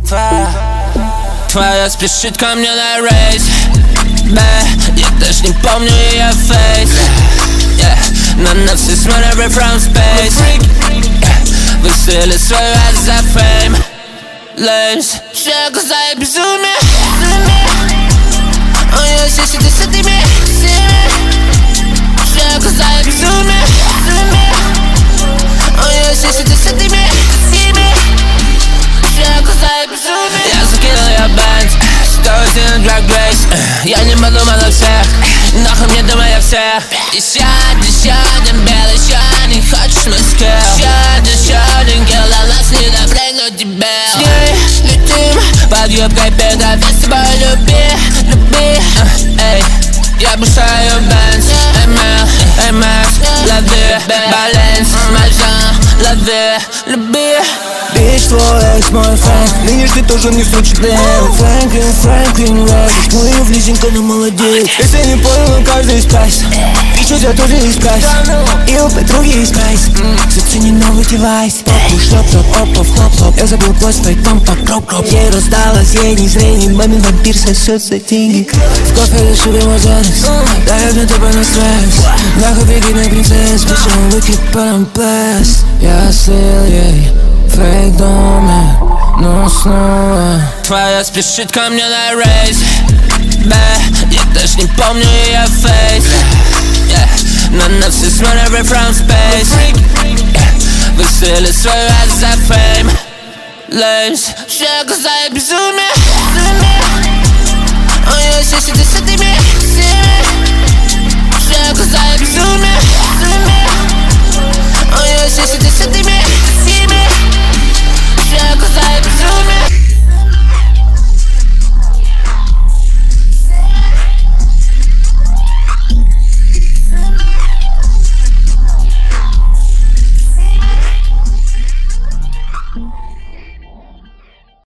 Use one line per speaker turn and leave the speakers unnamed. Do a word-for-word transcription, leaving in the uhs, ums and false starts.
Твоя, твоя спешит ко мне на рейс, Б, я даже не помню ее фейс, yeah. На нас все смотрят from space, yeah. Высыли свой раз за фейм, Леймс, все глаза и безумие, он ее все сидит с этими, все глаза и безумие, он ее все сидит с этими, все глаза и безумие. Я закинул ее бэнд, сто один drag race, я не подумал о всех, нахуй мне думай о всех. Еще один, еще один белый, еще не хочешь мой скилл. Еще один, еще один гел, а нас не допрыгнуть тебе. С ней летим под юбкой бега, без тобой люби, люби, эй. Я бушаю бэнс, эм эл, эм эс, лови, баланс, мальжан, лови, люби.
Бич, твой экс, мой фрэнк, видишь, ты тоже не сучий Дэн. Фрэнклин, Фрэнклин, Рэддиш, мой влизенька, но молодец. Если не понял, каждый из прайс, бич, у тебя тоже есть прайс, и у подруги есть прайс. Зацени новый девайс, попу, шлоп, топ, опов, хлоп, хлоп. Я забыл гвоздь, поэтому по кроп, кроп. Ей рассталась, ей не зрение, мамин вампир сосет за деньги. В кофе лишь убивозанец, дай мне тебя на стресс. Нахуй беги на принцесс, bitch, I'm wicked, but I'm blessed. Я слил ей фейк дома, но снова
твоя спешит ко мне на рейс, Б, я даже не помню ее фейс, yeah. На нас все смотрят from space, yeah. Высыли свой раз за фейм, Леймс, все глаза и безумие, он ее все сидит с этими, все глаза и безумие, он ее все сидит с этими, все глаза и безумие.